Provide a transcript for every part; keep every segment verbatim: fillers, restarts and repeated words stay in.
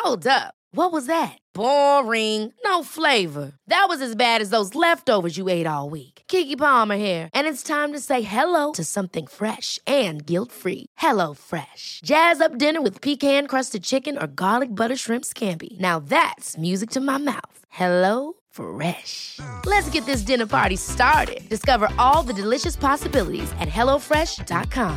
Hold up. What was that? Boring. No flavor. That was as bad as those leftovers you ate all week. Keke Palmer here, and it's time to say hello to something fresh and guilt-free. Hello Fresh. Jazz up dinner with pecan-crusted chicken or garlic butter shrimp scampi. Now that's music to my mouth. Hello Fresh. Let's get this dinner party started. Discover all the delicious possibilities at hello fresh dot com.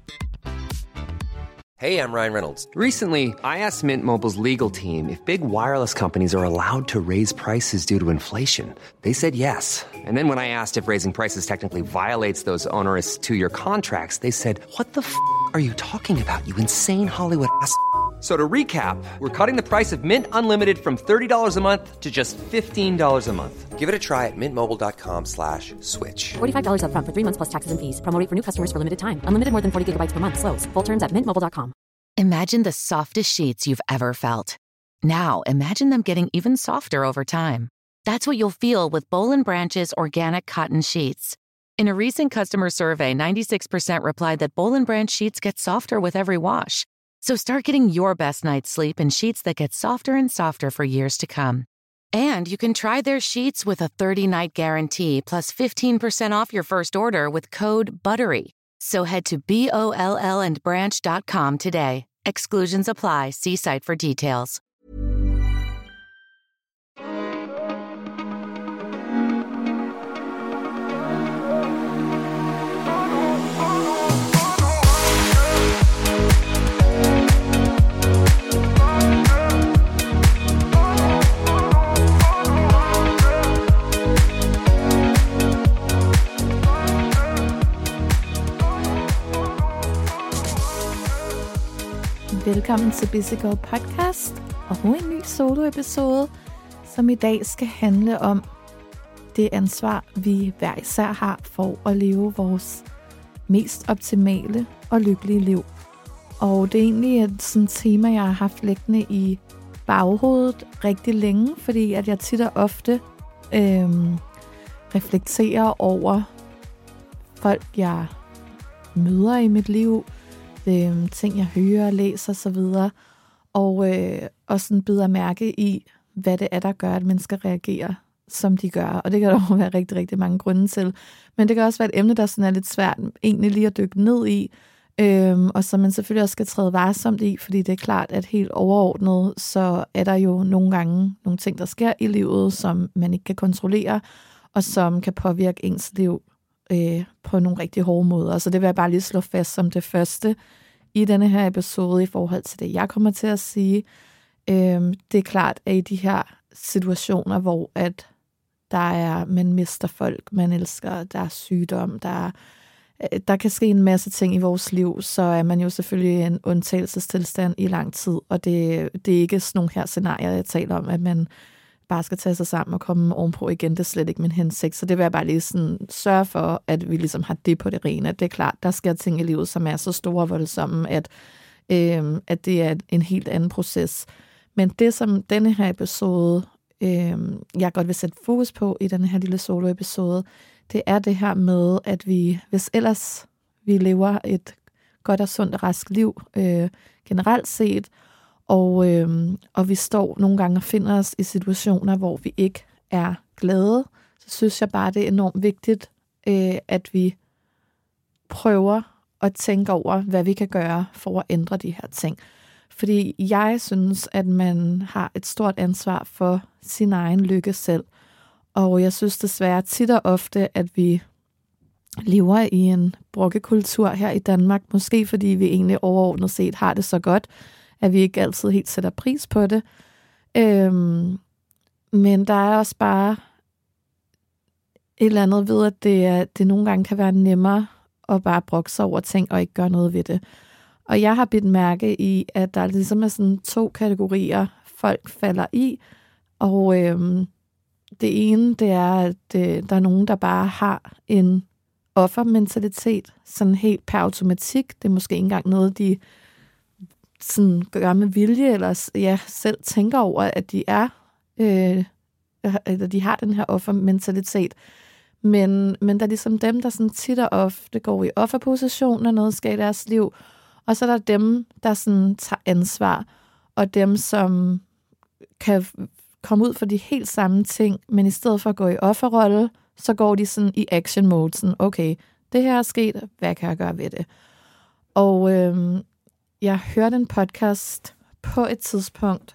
Hey, I'm Ryan Reynolds. Recently, I asked Mint Mobile's legal team if big wireless companies are allowed to raise prices due to inflation. They said yes. And then when I asked if raising prices technically violates those onerous two-year contracts, they said, what the f*** are you talking about, you insane Hollywood ass f- So to recap, we're cutting the price of Mint Unlimited from thirty dollars a month to just fifteen dollars a month. Give it a try at mintmobile.com slash switch. forty-five dollars up front for three months plus taxes and fees. Promo rate for new customers for limited time. Unlimited more than forty gigabytes per month. Slows full terms at mint mobile dot com. Imagine the softest sheets you've ever felt. Now imagine them getting even softer over time. That's what you'll feel with Boll and Branch's organic cotton sheets. In a recent customer survey, ninety-six percent replied that Boll and Branch sheets get softer with every wash. So start getting your best night's sleep in sheets that get softer and softer for years to come. And you can try their sheets with a thirty-night guarantee plus fifteen percent off your first order with code BUTTERY. So head to B O L L and branch dot com today. Exclusions apply. See site for details. Velkommen til Busy Girl Podcast og en ny solo-episode, som i dag skal handle om det ansvar, vi hver især har for at leve vores mest optimale og lykkelige liv. Og det er egentlig et sådan tema, jeg har haft liggende i baghovedet rigtig længe, fordi at jeg tit og ofte øhm, reflekterer over folk, jeg møder i mit liv, øh, ting, jeg hører, læser osv., og, øh, og sådan bider mærke i, hvad det er, der gør, at mennesker reagerer, som de gør. Og det kan der jo være rigtig, rigtig mange grunde til. Men det kan også være et emne, der sådan er lidt svært egentlig lige at dykke ned i, øhm, og som man selvfølgelig også skal træde varsomt i, fordi det er klart, at helt overordnet, så er der jo nogle gange nogle ting, der sker i livet, som man ikke kan kontrollere, og som kan påvirke ens liv øh, på nogle rigtig hårde måder. Så det vil jeg bare lige slå fast som det første i denne her episode i forhold til det, jeg kommer til at sige. Øhm, det er klart, at i de her situationer, hvor at der er, man mister folk, man elsker, der er sygdom, der, der kan ske en masse ting i vores liv, så er man jo selvfølgelig i en undtagelsestilstand i lang tid, og det, det er ikke sådan nogle her scenarier, jeg taler om, at man bare skal tage sig sammen og komme ovenpå igen. Det er slet ikke min hensigt, så det vil jeg bare lige sådan sørge for, at vi ligesom har det på det rene. Det er klart, der sker ting i livet, som er så store og voldsomme, at, øh, at det er en helt anden proces. Men det, som denne her episode, øh, jeg godt vil sætte fokus på i denne her lille solo-episode, det er det her med, at vi, hvis ellers vi lever et godt og sundt og rask liv øh, generelt set, og, øh, og vi står nogle gange og finder os i situationer, hvor vi ikke er glade, så synes jeg bare, det er enormt vigtigt, øh, at vi prøver at tænke over, hvad vi kan gøre for at ændre de her ting. Fordi jeg synes, at man har et stort ansvar for sin egen lykke selv. Og jeg synes desværre tit og ofte, at vi lever i en brokkekultur her i Danmark. Måske fordi vi egentlig overordnet set har det så godt, at vi ikke altid helt sætter pris på det. Øhm, men der er også bare et eller andet ved, at det, det nogle gange kan være nemmere at bare brokke sig over ting og ikke gøre noget ved det. Og jeg har bidt mærke i, at der ligesom er sådan to kategorier, folk falder i. Og øhm, det ene, det er, at øh, der er nogen, der bare har en offermentalitet, sådan helt per automatik. Det er måske ikke engang noget, de sådan gør med vilje, eller ja, selv tænker over, at de er, øh, eller de har den her offermentalitet. Men, men der er ligesom dem, der sådan tit og ofte går i offerposition, når noget sker i deres liv. Og så er der dem, der sådan tager ansvar. og dem, som kan komme ud for de helt samme ting, men i stedet for at gå i offerrolle, så går de sådan i action mode, sådan, okay, det her er sket, hvad kan jeg gøre ved det? Og øhm, jeg hørte en podcast på et tidspunkt,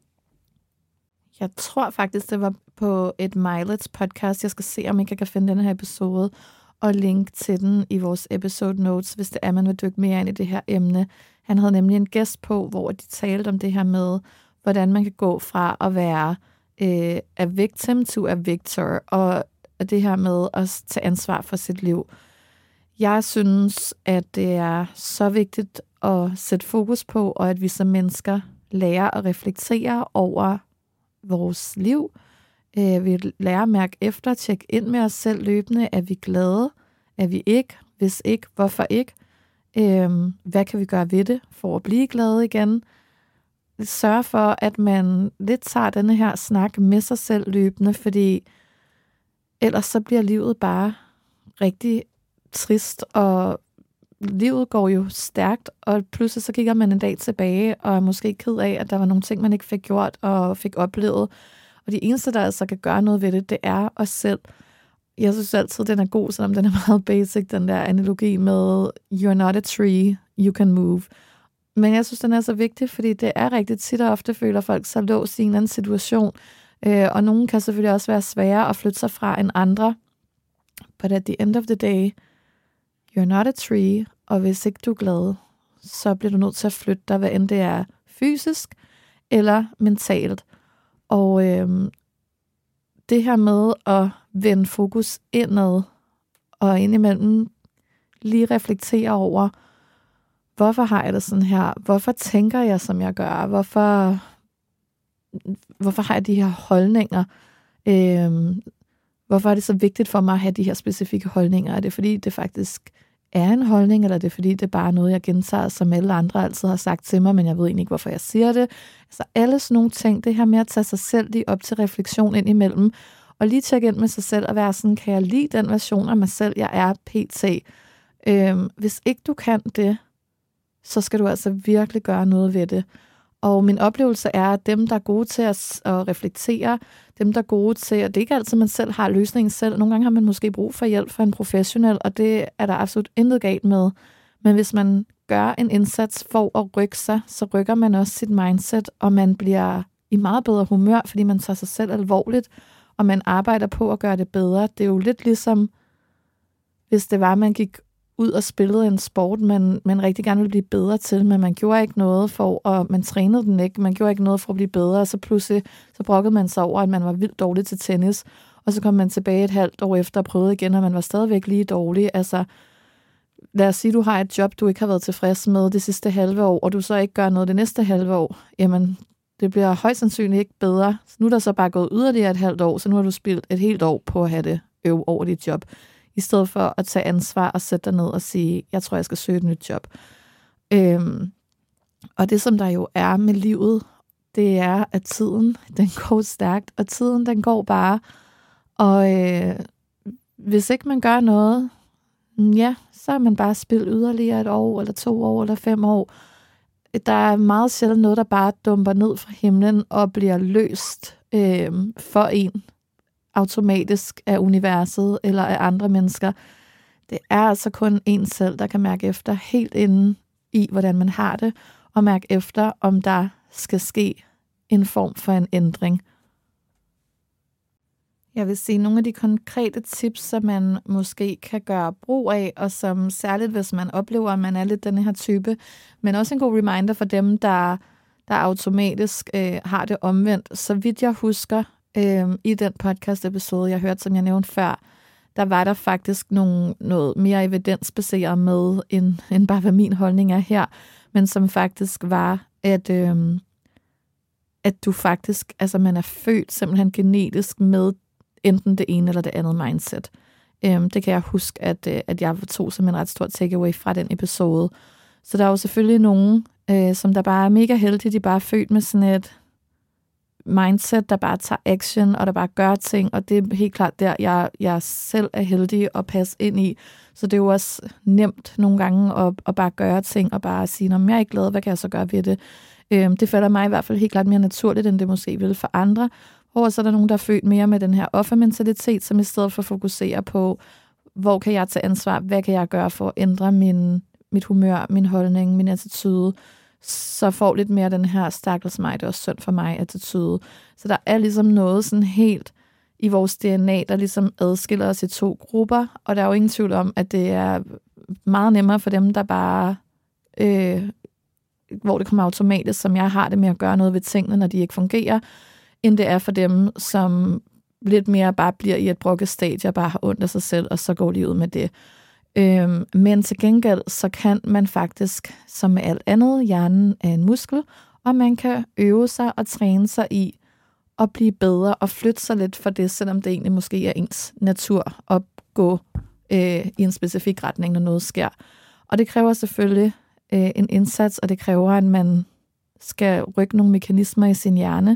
jeg tror faktisk, det var på et Mileage podcast. Jeg skal se, om jeg kan finde den her episode og link til den i vores episode notes, hvis det er, man vil dykke mere ind i det her emne. Han havde nemlig en gæst på, hvor de talte om det her med, hvordan man kan gå fra at være øh, a victim to a victor, og det her med at tage ansvar for sit liv. Jeg synes, at det er så vigtigt at sætte fokus på, og at vi som mennesker lærer at reflektere over vores liv. Vi lærer at mærke efter, tjekke ind med os selv løbende. Er vi glade? Er vi ikke? Hvis ikke, hvorfor ikke? Hvad kan vi gøre ved det for at blive glade igen? Sørg for, at man lidt tager denne her snak med sig selv løbende, fordi ellers så bliver livet bare rigtig trist, og livet går jo stærkt, og pludselig så kigger man en dag tilbage, og er måske ked af, at der var nogle ting, man ikke fik gjort og fik oplevet. Og de eneste, der altså kan gøre noget ved det, det er os selv. Jeg synes altid, den er god, selvom den er meget basic, den der analogi med you're not a tree, you can move. Men jeg synes, den er så vigtig, fordi det er rigtig tit og ofte føler folk sig låst i en anden situation, øh, og nogen kan selvfølgelig også være svære at flytte sig fra end andre. But at the end of the day, you're not a tree, og hvis ikke du er glad, så bliver du nødt til at flytte dig, hvad end det er fysisk eller mentalt. Og øhm, det her med at vende fokus indad, og indimellem lige reflektere over, hvorfor har jeg det sådan her? Hvorfor tænker jeg, som jeg gør? Hvorfor, hvorfor har jeg de her holdninger? Øhm, hvorfor er det så vigtigt for mig at have de her specifikke holdninger? Er det fordi, det faktisk er en holdning, eller er det fordi, det er bare noget, jeg gentager, som alle andre altid har sagt til mig, men jeg ved egentlig ikke, hvorfor jeg siger det. Altså alle sådan nogle ting, det her med at tage sig selv lige op til refleksion ind imellem, og lige tjekke ind med sig selv og være sådan, kan jeg lide den version af mig selv, jeg er pt. Øhm, hvis ikke du kan det, så skal du altså virkelig gøre noget ved det. Og min oplevelse er, at dem, der er gode til at, at reflektere, dem, der er gode til, og det er ikke altid, man selv har løsningen selv. Nogle gange har man måske brug for hjælp fra en professionel, og det er der absolut intet galt med. Men hvis man gør en indsats for at rykke sig, så rykker man også sit mindset, og man bliver i meget bedre humør, fordi man tager sig selv alvorligt, og man arbejder på at gøre det bedre. Det er jo lidt ligesom, hvis det var, man gik ud og spillede en sport, man, man rigtig gerne ville blive bedre til, men man gjorde ikke noget for, og man trænede den ikke, man gjorde ikke noget for at blive bedre, og så pludselig så brokkede man sig over, at man var vildt dårlig til tennis, og så kom man tilbage et halvt år efter og prøvede igen, og man var stadigvæk lige dårlig. Altså, lad os sige, du har et job, du ikke har været tilfreds med det sidste halve år, og du så ikke gør noget det næste halve år, jamen, det bliver højst sandsynligt ikke bedre. Så nu er der så bare gået yderligere et halvt år, så nu har du spildt et helt år på at have det øve over dit job, i stedet for at tage ansvar og sætte dig ned og sige, jeg tror, jeg skal søge et nyt job. Øhm, og det, som der jo er med livet, det er, at tiden, den går stærkt, og tiden, den går bare. Og øh, hvis ikke man gør noget, ja, så er man bare spildt yderligere et år, eller to år, eller fem år. Der er meget sjældent noget, der bare dumper ned fra himlen og bliver løst øh, for en automatisk af universet eller af andre mennesker. Det er altså kun en selv, der kan mærke efter helt inde i, hvordan man har det, og mærke efter, om der skal ske en form for en ændring. Jeg vil sige nogle af de konkrete tips, som man måske kan gøre brug af, og som særligt, hvis man oplever, at man er lidt den her type, men også en god reminder for dem, der, der automatisk øh, har det omvendt. Så vidt jeg husker, øh, i den podcast-episode, jeg hørte, som jeg nævnte før, der var der faktisk nogle, noget mere evidensbaseret med, end, end bare hvad min holdning er her, men som faktisk var, at, øh, at du faktisk, altså man er født simpelthen genetisk med enten det ene eller det andet mindset. Øhm, det kan jeg huske, at, at jeg tog som en ret stor takeaway fra den episode. Så der er jo selvfølgelig nogen, øh, som der bare er mega heldige, de bare er født med sådan et mindset, der bare tager action, og der bare gør ting, og det er helt klart der, jeg, jeg selv er heldig at passe ind i. Så det er jo også nemt nogle gange at, at bare gøre ting, og bare sige, om jeg er ikke glad, hvad kan jeg så gøre ved det? Øhm, det falder mig i hvert fald helt klart mere naturligt, end det måske ville for andre. Hvor så er der nogen, der er født mere med den her offermentalitet, som i stedet for at fokusere på, hvor kan jeg tage ansvar, hvad kan jeg gøre for at ændre min, mit humør, min holdning, min attitude, så får lidt mere den her stakkels mig, det er også synd for mig attitude. Så der er ligesom noget sådan helt i vores D N A, der ligesom adskiller os i to grupper, og der er jo ingen tvivl om, at det er meget nemmere for dem, der bare, øh, hvor det kommer automatisk, som jeg har det med at gøre noget ved tingene, når de ikke fungerer, end det er for dem, som lidt mere bare bliver i et brokket stadie og bare har ondt af sig selv, og så går de ud med det. Øhm, men til gengæld, så kan man faktisk, som med alt andet, hjernen er en muskel, og man kan øve sig og træne sig i at blive bedre og flytte sig lidt for det, selvom det egentlig måske er ens natur at gå øh, i en specifik retning, når noget sker. Og det kræver selvfølgelig øh, en indsats, og det kræver, at man skal rykke nogle mekanismer i sin hjerne.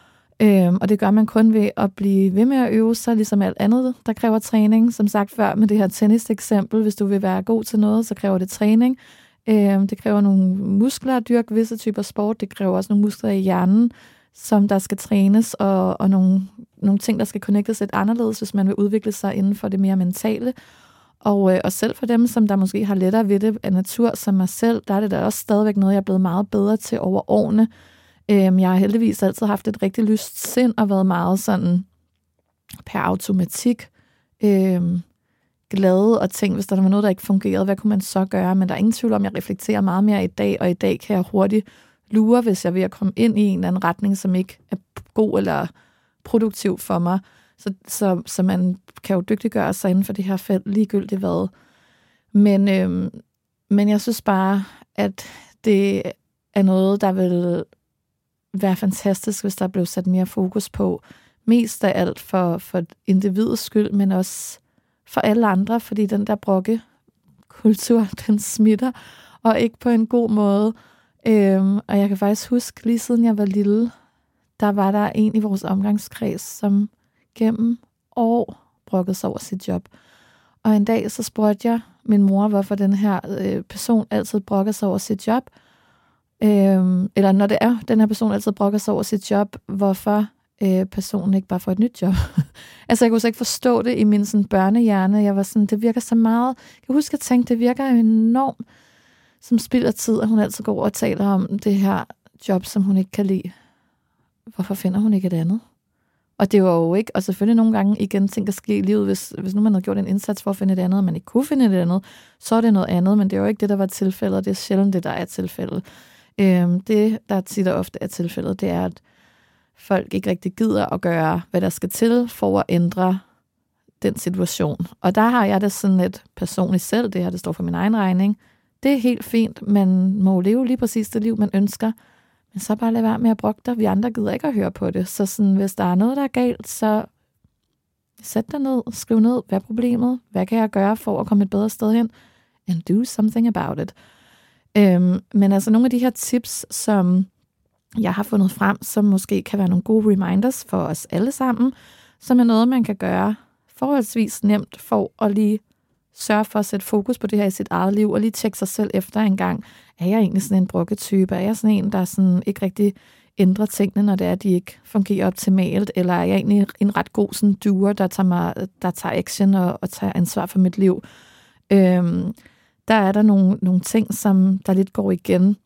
Øhm, og det gør man kun ved at blive ved med at øve sig, ligesom alt andet, der kræver træning. Som sagt før med det her tennis-eksempel, hvis du vil være god til noget, så kræver det træning. Øhm, det kræver nogle muskler at dyrke visse typer sport. Det kræver også nogle muskler i hjernen, som der skal trænes, og, og nogle, nogle ting, der skal connectes lidt anderledes, hvis man vil udvikle sig inden for det mere mentale. Og, øh, og selv for dem, som der måske har lettere ved det af natur, som mig selv, der er det da også stadigvæk noget, jeg er blevet meget bedre til over årene. Øhm, jeg har heldigvis altid haft et rigtig lyst sind, og været meget sådan per automatik øhm, glad og tænkt, hvis der var noget, der ikke fungerede, hvad kunne man så gøre? Men der er ingen tvivl om, at jeg reflekterer meget mere i dag, og i dag kan jeg hurtigt lure, hvis jeg vil komme ind i en eller anden retning, som ikke er god eller produktiv for mig. Så, så, så man kan jo dygtiggøre sig inden for det her felt, ligegyldigt hvad. Men, øhm, men jeg synes bare, at det er noget, der vil være fantastisk, hvis der blev sat mere fokus på. Mest af alt for, for individets skyld, men også for alle andre, fordi den der brokkekultur, den smitter, og ikke på en god måde. Øhm, og jeg kan faktisk huske, lige siden jeg var lille, der var der en i vores omgangskreds, som gennem år brokkede sig over sit job. Og en dag så spurgte jeg min mor, hvorfor den her øh, person altid brokker sig over sit job. Øhm, eller når det er, den her person altid brokker sig over sit job, hvorfor øh, personen ikke bare får et nyt job. Altså jeg kunne så ikke forstå det i min sådan, børnehjerne. Jeg var sådan, det virker så meget. Jeg kan huske, at jeg tænkte, det virker enormt som spild af tid, at hun altid går og taler om det her job, som hun ikke kan lide. Hvorfor finder hun ikke et andet? Og det var jo ikke, og selvfølgelig nogle gange igen ting, der sker i livet, hvis, hvis nu man havde gjort en indsats for at finde et andet, og man ikke kunne finde et andet, så er det noget andet, men det er jo ikke det, der var tilfældet, og det er sjældent det, der er tilfældet. Øhm, det, der tit og ofte er tilfældet, det er, at folk ikke rigtig gider at gøre, hvad der skal til for at ændre den situation. Og der har jeg det sådan et personligt selv, det her, det står for min egen regning. Det er helt fint, man må leve lige præcis det liv, man ønsker, men så bare lad være med at brokke dig. Vi andre gider ikke at høre på det. Så sådan, hvis der er noget, der er galt, så sæt dig ned, skriv ned, hvad er problemet? Hvad kan jeg gøre for at komme et bedre sted hen? And do something about it. Øhm, men altså nogle af de her tips, som jeg har fundet frem, som måske kan være nogle gode reminders for os alle sammen, som er noget, man kan gøre forholdsvis nemt for at lige sørge for at sætte fokus på det her i sit eget liv, og lige tjekke sig selv efter en gang. Er jeg egentlig sådan en brokketype? Er jeg sådan en, der sådan ikke rigtig ændrer tingene, når det er, at de ikke fungerer optimalt? Eller er jeg egentlig en ret god sådan doer, der tager, mig, der tager action og, og tager ansvar for mit liv? Øhm, der er der nogle, nogle ting, som der lidt går igen.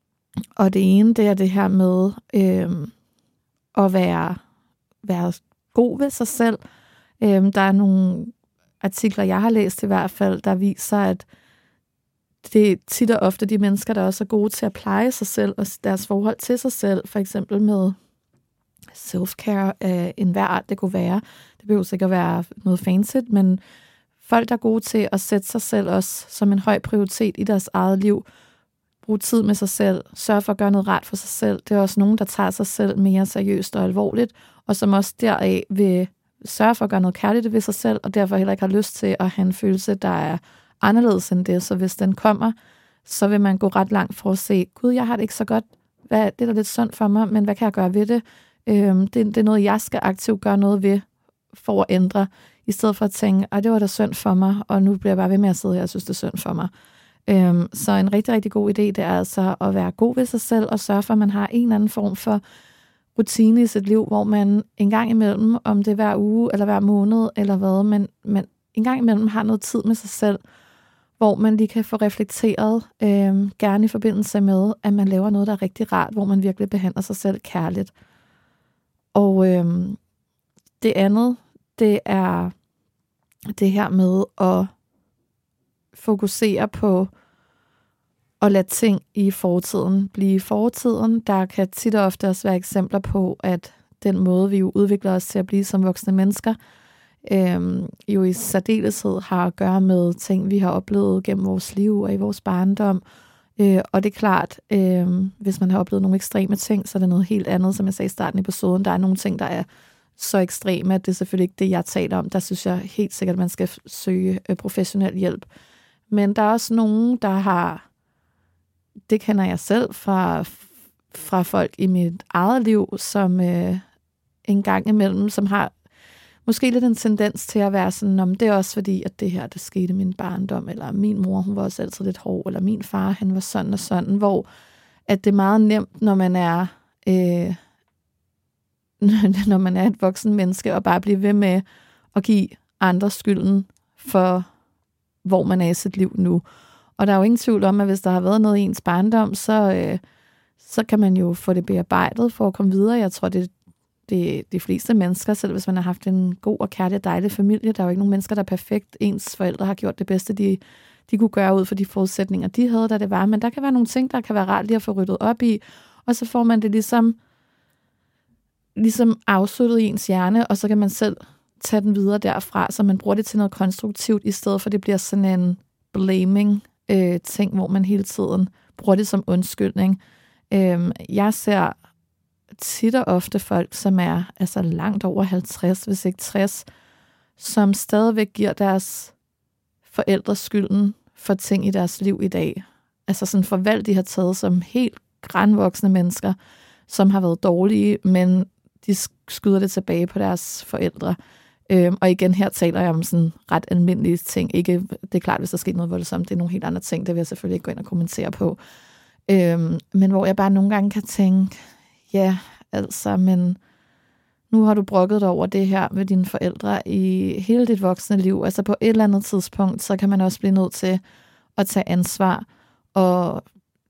Og det ene, det er det her med øhm, at være, være god ved sig selv. Øhm, der er nogle artikler, jeg har læst i hvert fald, der viser, at det er tit og ofte de mennesker, der også er gode til at pleje sig selv og deres forhold til sig selv, for eksempel med self-care af enhver art, det kunne være. Det behøver sikkert være noget fancy, men folk, der er gode til at sætte sig selv også som en høj prioritet i deres eget liv, bruge tid med sig selv, sørge for at gøre noget rart for sig selv. Det er også nogen, der tager sig selv mere seriøst og alvorligt, og som også deraf vil sørge for at gøre noget kærligt ved sig selv, og derfor heller ikke har lyst til at have en følelse, der er anderledes end det. Så hvis den kommer, så vil man gå ret langt for at se, gud, jeg har det ikke så godt. Hvad, det er da lidt synd for mig, men hvad kan jeg gøre ved det? Øhm, det, det er noget, jeg skal aktivt gøre noget ved for at ændre, i stedet for at tænke, at det var da synd for mig, og nu bliver jeg bare ved med at sidde her og synes, det er synd for mig. Øhm, så en rigtig, rigtig god idé, det er altså at være god ved sig selv og sørge for, at man har en eller anden form for rutine i sit liv, hvor man en gang imellem, om det er hver uge eller hver måned eller hvad, men, men en gang imellem har noget tid med sig selv, hvor man lige kan få reflekteret, øh, gerne i forbindelse med, at man laver noget, der er rigtig rart, hvor man virkelig behandler sig selv kærligt. Og øh, det andet, det er det her med at fokusere på at lade ting i fortiden blive fortiden. Der kan tit og ofte også være eksempler på, at den måde, vi jo udvikler os til at blive som voksne mennesker, øhm, jo i særdeleshed har at gøre med ting, vi har oplevet gennem vores liv og i vores barndom. Øh, og det er klart, øh, hvis man har oplevet nogle ekstreme ting, så er det noget helt andet, som jeg sagde i starten af episoden. Der er nogle ting, der er så ekstreme, at det er selvfølgelig ikke det, jeg taler om. Der synes jeg helt sikkert, at man skal søge øh, professionel hjælp. Men der er også nogen, der har, det kender jeg selv fra, fra folk i mit eget liv, som øh, en gang imellem, som har måske lidt en tendens til at være sådan, om det er også fordi, at det her, det skete i min barndom, eller min mor, hun var også altid lidt hård, eller min far, han var sådan og sådan, hvor at det er meget nemt, når man er øh, når man er et voksen menneske, og bare blive ved med at give andre skylden for, hvor man er i sit liv nu. Og der er jo ingen tvivl om, at hvis der har været noget i ens barndom, så, øh, så kan man jo få det bearbejdet for at komme videre. Jeg tror, det Det, de fleste mennesker, selv hvis man har haft en god og kærlig og dejlig familie, der er jo ikke nogen mennesker, der er perfekt. Ens forældre har gjort det bedste, de, de kunne gøre ud for de forudsætninger, de havde, da det var. Men der kan være nogle ting, der kan være rart lige at få ryddet op i, og så får man det ligesom, ligesom afsluttet i ens hjerne, og så kan man selv tage den videre derfra, så man bruger det til noget konstruktivt, i stedet for det bliver sådan en blaming øh, ting, hvor man hele tiden bruger det som undskyldning. Øh, jeg ser tit og ofte folk, som er altså langt over halvtreds, hvis ikke tres, som stadigvæk giver deres forældre skylden for ting i deres liv i dag. Altså sådan for valg, de har taget som helt grænvoksne mennesker, som har været dårlige, men de skyder det tilbage på deres forældre. Øhm, og igen, her taler jeg om sådan ret almindelige ting. Ikke, det er klart, hvis der sker noget voldsomt, det er nogle helt andre ting, det vil jeg selvfølgelig ikke gå ind og kommentere på. Øhm, men hvor jeg bare nogle gange kan tænke, ja, altså, men nu har du brokket dig over det her med dine forældre i hele dit voksne liv. Altså på et eller andet tidspunkt, så kan man også blive nødt til at tage ansvar og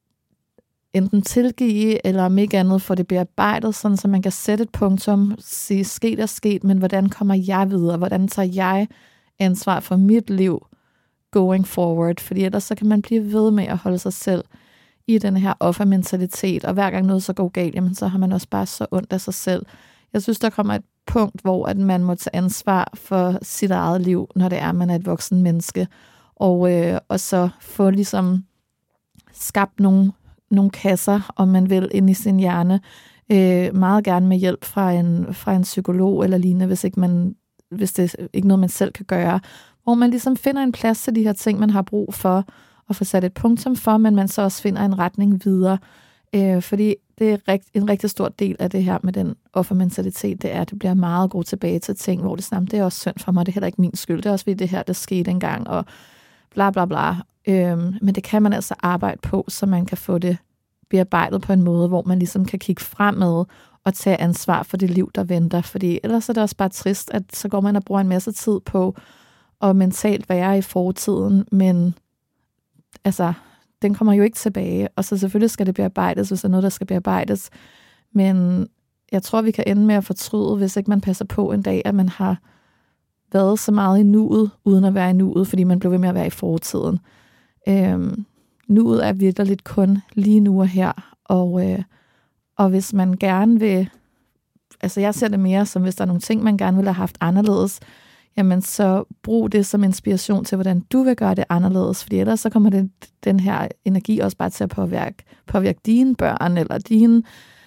enten tilgive, eller om ikke andet få det bearbejdet, sådan så man kan sætte et punktum, sige, sket er sket, men hvordan kommer jeg videre? Hvordan tager jeg ansvar for mit liv going forward? Fordi ellers så kan man blive ved med at holde sig selv i den her offermentalitet, og hver gang noget så går galt, jamen, så har man også bare så ondt af sig selv. Jeg synes, der kommer et punkt, hvor at man må tage ansvar for sit eget liv, når det er, at man er et voksen menneske, og, øh, og så få ligesom skabt nogle, nogle kasser, om man vil, ind i sin hjerne, øh, meget gerne med hjælp fra en, fra en psykolog eller lignende, hvis, ikke man, hvis det er ikke noget, man selv kan gøre, hvor man ligesom finder en plads til de her ting, man har brug for, og få sat et punktum for, men man så også finder en retning videre. Øh, fordi det er rigt, en rigtig stor del af det her med den offermentalitet, det er, at det bliver meget at gå tilbage til ting, hvor det sådan, det er også synd for mig, det er heller ikke min skyld, det er også fordi det her, der skete engang, og bla bla bla. Øh, men det kan man altså arbejde på, så man kan få det bearbejdet på en måde, hvor man ligesom kan kigge fremad og tage ansvar for det liv, der venter. Fordi ellers er det også bare trist, at så går man og bruger en masse tid på at mentalt være i fortiden, men altså, den kommer jo ikke tilbage, og så selvfølgelig skal det bearbejdes, hvis der er noget, der skal bearbejdes. Men jeg tror, vi kan ende med at fortryde, hvis ikke man passer på en dag, at man har været så meget i nuet, uden at være i nuet, fordi man blev ved med at være i fortiden. Øhm, nuet er virkelig kun lige nu og her, og, øh, og hvis man gerne vil, altså jeg ser det mere som, hvis der er nogle ting, man gerne vil have haft anderledes, jamen så brug det som inspiration til, hvordan du vil gøre det anderledes, fordi ellers så kommer det, den her energi også bare til at påvirke, påvirke dine børn, eller dine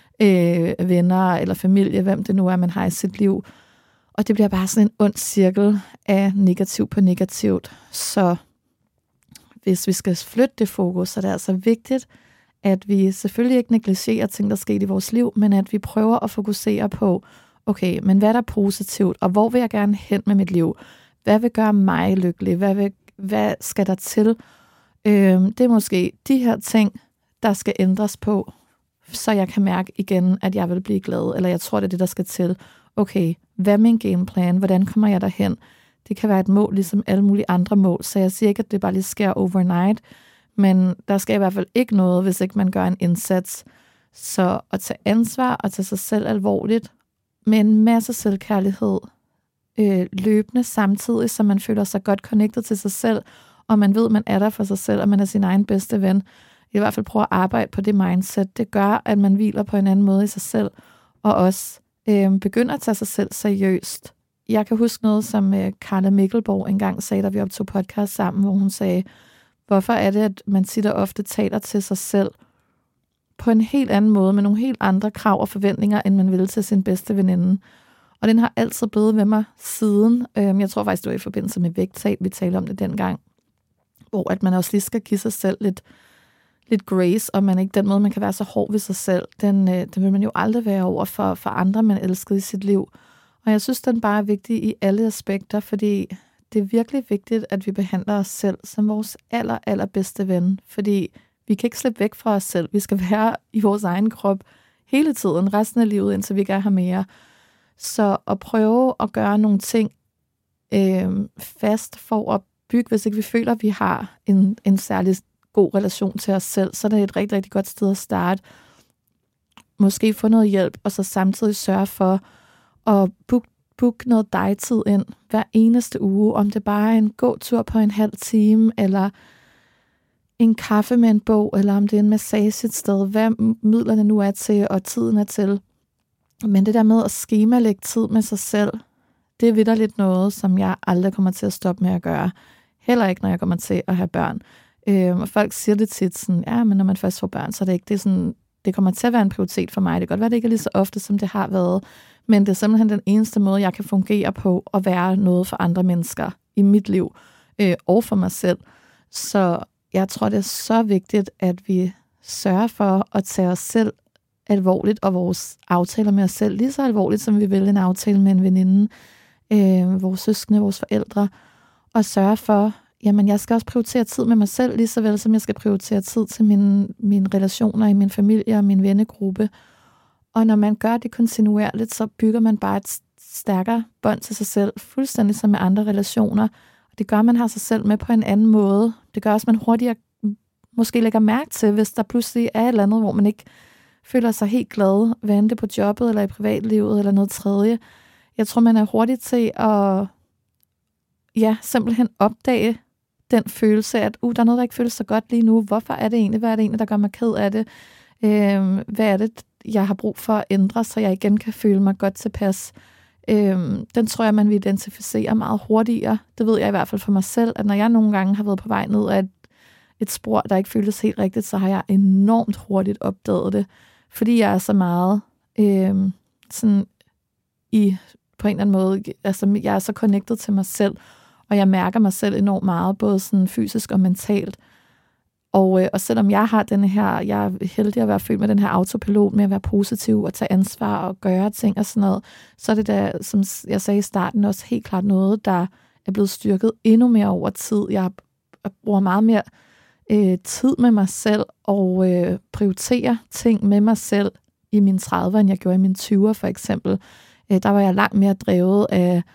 øh, venner, eller familie, hvem det nu er, man har i sit liv. Og det bliver bare sådan en ond cirkel af negativ på negativt. Så hvis vi skal flytte det fokus, så er det altså vigtigt, at vi selvfølgelig ikke negligerer ting, der sker i vores liv, men at vi prøver at fokusere på, okay, men hvad er der positivt, og hvor vil jeg gerne hen med mit liv? Hvad vil gøre mig lykkelig? Hvad, vil, hvad skal der til, Øh, det er måske de her ting, der skal ændres på, så jeg kan mærke igen, at jeg vil blive glad, eller jeg tror, det er det, der skal til. Okay, hvad er min gameplan? Hvordan kommer jeg derhen? Det kan være et mål, ligesom alle mulige andre mål, så jeg siger ikke, at det bare lige sker overnight, men der skal i hvert fald ikke noget, hvis ikke man gør en indsats. Så at tage ansvar og tage sig selv alvorligt, med en masse selvkærlighed, øh, løbende samtidig, så man føler sig godt connected til sig selv, og man ved, man er der for sig selv, og man er sin egen bedste ven. I hvert fald prøve at arbejde på det mindset. Det gør, at man hviler på en anden måde i sig selv, og også øh, begynder at tage sig selv seriøst. Jeg kan huske noget, som øh, Carla Mikkelborg engang sagde, da vi optog podcast sammen, hvor hun sagde, hvorfor er det, at man tit og ofte taler til sig selv på en helt anden måde, med nogle helt andre krav og forventninger, end man ville til sin bedste veninde. Og den har altid blevet ved mig siden. Øh, jeg tror faktisk, det var i forbindelse med vægttab, vi talte om det dengang, hvor at man også lige skal give sig selv lidt lidt grace, og man ikke den måde, man kan være så hård ved sig selv, den, øh, den vil man jo aldrig være over for, for andre, man elskede i sit liv. Og jeg synes, den bare er vigtig i alle aspekter, fordi det er virkelig vigtigt, at vi behandler os selv som vores aller, allerbedste ven, fordi vi kan ikke slippe væk fra os selv. Vi skal være i vores egen krop hele tiden, resten af livet, indtil vi kan have mere. Så at prøve at gøre nogle ting øh, fast for at bygge, hvis ikke vi føler, at vi har en, en særlig god relation til os selv, så er det et rigtig, rigtig godt sted at starte. Måske få noget hjælp, og så samtidig sørge for at booke, booke noget dig-tid ind hver eneste uge, om det bare er en gåtur på en halv time, eller en kaffe med en bog, eller om det er en massage et sted, hvad midlerne nu er til, og tiden er til. Men det der med at skemalægge tid med sig selv, det er vitterligt noget, som jeg aldrig kommer til at stoppe med at gøre. Heller ikke, når jeg kommer til at have børn. Øhm, og folk siger det tit sådan, ja, men når man først får børn, så er det ikke det sådan, det kommer til at være en prioritet for mig. Det kan godt være, det ikke er lige så ofte, som det har været, men det er simpelthen den eneste måde, jeg kan fungere på at være noget for andre mennesker i mit liv øh, og for mig selv. Så jeg tror, det er så vigtigt, at vi sørger for at tage os selv alvorligt, og vores aftaler med os selv lige så alvorligt, som vi vil en aftale med en veninde, øh, vores søskende, vores forældre, og sørge for, jamen jeg skal også prioritere tid med mig selv, lige så vel som jeg skal prioritere tid til mine, mine relationer i min familie og min vennegruppe. Og når man gør det kontinuerligt, så bygger man bare et stærkere bånd til sig selv, fuldstændig som med andre relationer. Og det gør, at man har sig selv med på en anden måde. Det gør også, at man hurtigere måske lægger mærke til, hvis der pludselig er et eller andet, hvor man ikke føler sig helt glad, hvad end det på jobbet eller i privatlivet eller noget tredje. Jeg tror, man er hurtig til at ja, simpelthen opdage den følelse, at uh, der er noget, der ikke føles så godt lige nu. Hvorfor er det egentlig? Hvad er det egentlig, der gør mig ked af det? Øhm, hvad er det, jeg har brug for at ændre, så jeg igen kan føle mig godt tilpas? Øhm, den tror jeg, man vil identificere meget hurtigere. Det ved jeg i hvert fald for mig selv, at når jeg nogle gange har været på vej ned af et, et spor, der ikke føles helt rigtigt, så har jeg enormt hurtigt opdaget det. Fordi jeg er så meget øhm, sådan i, på en eller anden måde, altså jeg er så connected til mig selv, og jeg mærker mig selv enormt meget, både sådan fysisk og mentalt. Og, øh, og selvom jeg har denne her, jeg er heldig at være født med den her autopilot med at være positiv og tage ansvar og gøre ting og sådan noget, så er det da, som jeg sagde i starten, også helt klart noget, der er blevet styrket endnu mere over tid. Jeg bruger meget mere øh, tid med mig selv og øh, prioriterer ting med mig selv i mine trediver, end jeg gjorde i mine tyvere for eksempel. Øh, der var jeg langt mere drevet af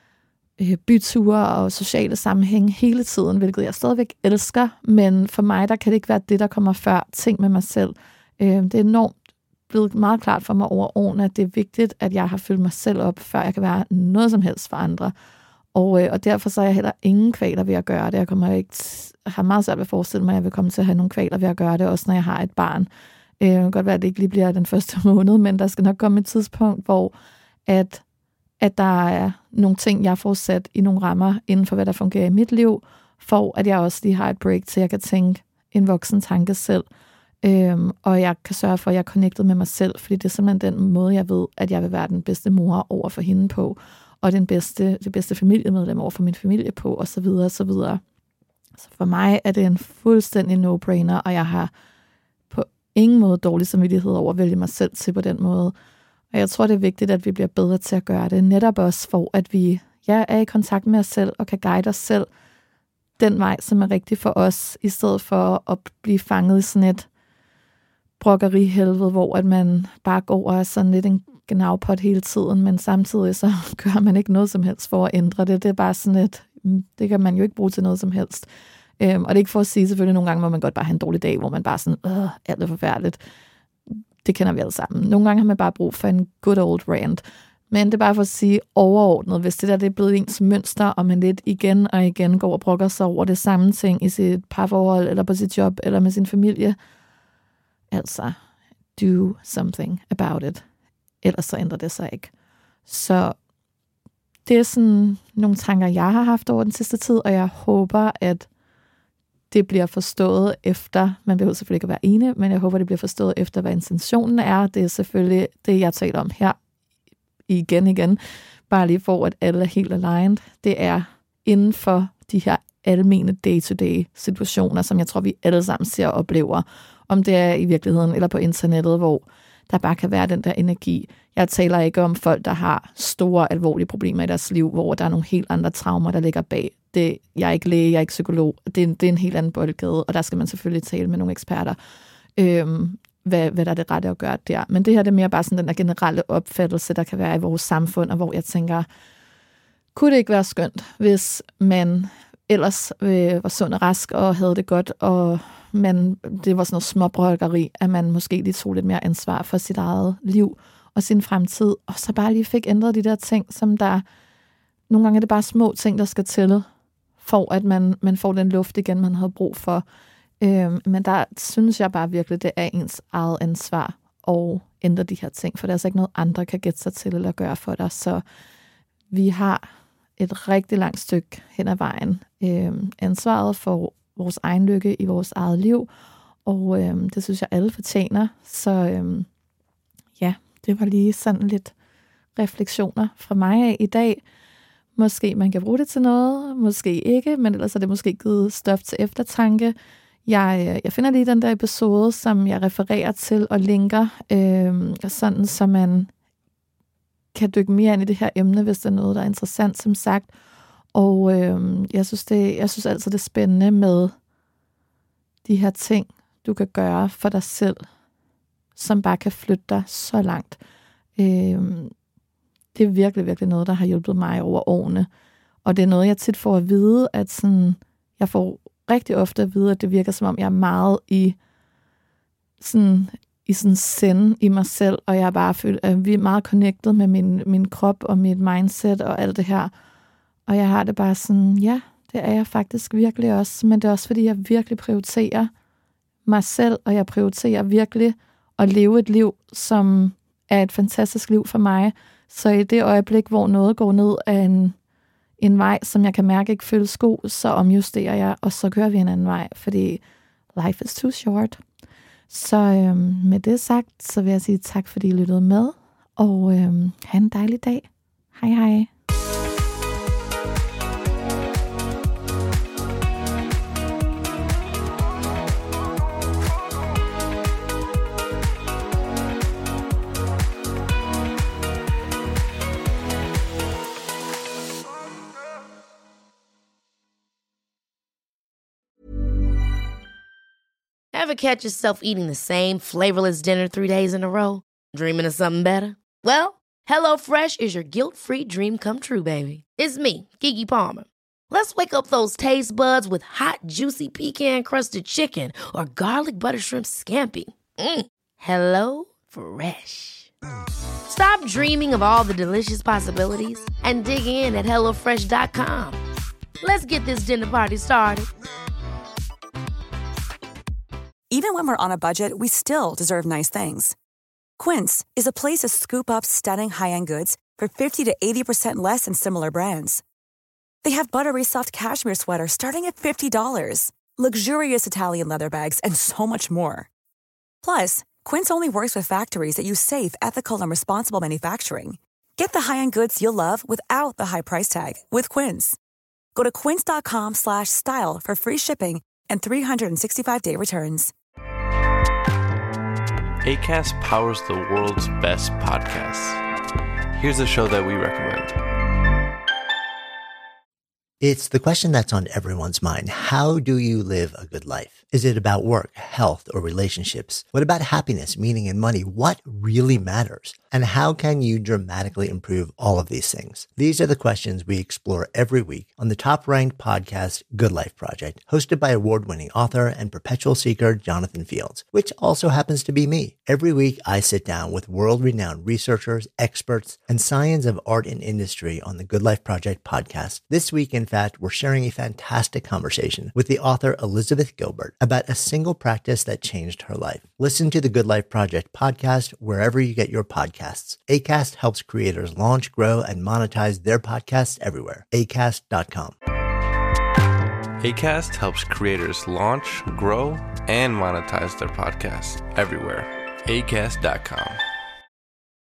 byture og sociale sammenhæng hele tiden, hvilket jeg stadigvæk elsker, men for mig, der kan det ikke være det, der kommer før ting med mig selv. Det er enormt blevet meget klart for mig over årene, at det er vigtigt, at jeg har fyldt mig selv op, før jeg kan være noget som helst for andre. Og, og derfor så er jeg heller ingen kvaler ved at gøre det. Jeg kommer ikke, har meget svært ved at forestille mig, at jeg vil komme til at have nogle kvaler ved at gøre det, også når jeg har et barn. Det kan godt være, at det ikke lige bliver den første måned, men der skal nok komme et tidspunkt, hvor at at der er nogle ting, jeg får sat i nogle rammer inden for, hvad der fungerer i mit liv, for at jeg også lige har et break, så jeg kan tænke en voksen tanke selv, øhm, og jeg kan sørge for, at jeg er connected med mig selv, fordi det er simpelthen den måde, jeg ved, at jeg vil være den bedste mor over for hende på, og den bedste, det bedste familiemedlem over for min familie på, og så videre, og så videre. Så for mig er det en fuldstændig no-brainer, og jeg har på ingen måde dårlig samvittighed over at vælge mig selv til på den måde. Og jeg tror, det er vigtigt, at vi bliver bedre til at gøre det. Netop også for, at vi ja, er i kontakt med os selv og kan guide os selv den vej, som er rigtig for os, i stedet for at blive fanget i sådan et brokkerihelvede, hvor at man bare går og er sådan lidt en gnavpot hele tiden, men samtidig så gør man ikke noget som helst for at ændre det. Det er bare sådan et, det kan man jo ikke bruge til noget som helst. Øhm, og det er ikke for at sige, selvfølgelig nogle gange må man godt bare have en dårlig dag, hvor man bare sådan, øh, alt er forfærdeligt. Det kender vi alle sammen. Nogle gange har man bare brug for en good old rant. Men det er bare for at sige overordnet, hvis det der det er blevet ens mønster, og man lidt igen og igen går og brokker sig over det samme ting i sit parforhold, eller på sit job, eller med sin familie. Altså, do something about it. Ellers så ændrer det sig ikke. Så det er sådan nogle tanker, jeg har haft over den sidste tid, og jeg håber, at det bliver forstået efter, man behøver selvfølgelig ikke at være enig, men jeg håber, det bliver forstået efter, hvad intentionen er. Det er selvfølgelig det, jeg taler om her igen igen, bare lige for, at alle er helt aligned. Det er inden for de her almene day-to-day situationer, som jeg tror, vi alle sammen ser og oplever, om det er i virkeligheden eller på internettet, hvor der bare kan være den der energi. Jeg taler ikke om folk, der har store, alvorlige problemer i deres liv, hvor der er nogle helt andre traumer, der ligger bag. Det, jeg er ikke læge, jeg er ikke psykolog. Det er, det er en helt anden boldgade, og der skal man selvfølgelig tale med nogle eksperter, øhm, hvad, hvad der er det rette at gøre der. Men det her det er mere bare sådan den der generelle opfattelse, der kan være i vores samfund, og hvor jeg tænker, kunne det ikke være skønt, hvis man ellers øh, var sund og rask og havde det godt, og men det var sådan noget småbrokkeri, at man måske lige tog lidt mere ansvar for sit eget liv og sin fremtid, og så bare lige fik ændret de der ting, som der, nogle gange er det bare små ting, der skal til, for at man, man får den luft igen, man havde brug for. Øhm, men der synes jeg bare virkelig, det er ens eget ansvar at ændre de her ting, for der er altså ikke noget, andre kan gætte sig til eller gøre for dig, så vi har et rigtig langt stykke hen ad vejen. Øhm, ansvaret for vores egen lykke i vores eget liv, og øhm, det synes jeg alle fortjener. Så øhm, ja, det var lige sådan lidt refleksioner fra mig af i dag. Måske man kan bruge det til noget, måske ikke, men ellers er det måske givet stof til eftertanke. Jeg, jeg finder lige den der episode, som jeg refererer til og linker, øhm, sådan så man kan dykke mere ind i det her emne, hvis der er noget, der er interessant, som sagt. Og øh, jeg synes det, jeg synes altid det er spændende med de her ting, du kan gøre for dig selv, som bare kan flytte dig så langt. Øh, det er virkelig, virkelig noget, der har hjulpet mig over årene. Og det er noget, jeg tit får at vide, at sådan, jeg får rigtig ofte at vide, at det virker som om, jeg er meget i sådan i sådan send i mig selv, og jeg er bare følt, at vi er meget connected med min, min krop og mit mindset og alt det her. Og jeg har det bare sådan, ja, det er jeg faktisk virkelig også, men det er også fordi, jeg virkelig prioriterer mig selv, og jeg prioriterer virkelig at leve et liv, som er et fantastisk liv for mig. Så i det øjeblik, hvor noget går ned af en, en vej, som jeg kan mærke ikke føles god, så omjusterer jeg, og så kører vi en anden vej, fordi life is too short. Så øhm, med det sagt, så vil jeg sige tak, fordi I lyttede med, og øhm, have en dejlig dag. Hej hej. Ever catch yourself eating the same flavorless dinner three days in a row? Dreaming of something better? Well, HelloFresh is your guilt-free dream come true, baby. It's me, Keke Palmer. Let's wake up those taste buds with hot, juicy pecan-crusted chicken or garlic butter shrimp scampi. Mm. Hello Fresh. Stop dreaming of all the delicious possibilities and dig in at hello fresh dot com. Let's get this dinner party started. Even when we're on a budget, we still deserve nice things. Quince is a place to scoop up stunning high-end goods for fifty to eighty percent less than similar brands. They have buttery soft cashmere sweaters starting at fifty dollars, luxurious Italian leather bags, and so much more. Plus, Quince only works with factories that use safe, ethical, and responsible manufacturing. Get the high-end goods you'll love without the high price tag with Quince. Go to quince dot com slash style for free shipping and three sixty-five day returns. Acast powers the world's best podcasts. Here's a show that we recommend. It's the question that's on everyone's mind. How do you live a good life? Is it about work, health, or relationships? What about happiness, meaning, and money? What really matters? And how can you dramatically improve all of these things? These are the questions we explore every week on the top-ranked podcast, Good Life Project, hosted by award-winning author and perpetual seeker Jonathan Fields, which also happens to be me. Every week, I sit down with world-renowned researchers, experts, and science of art and industry on the Good Life Project podcast. This week, in fact, we're sharing a fantastic conversation with the author Elizabeth Gilbert about a single practice that changed her life. Listen to the Good Life Project podcast wherever you get your podcasts. Acast helps creators launch, grow, and monetize their podcasts everywhere. acast dot com. Acast helps creators launch, grow, and monetize their podcasts everywhere. acast dot com.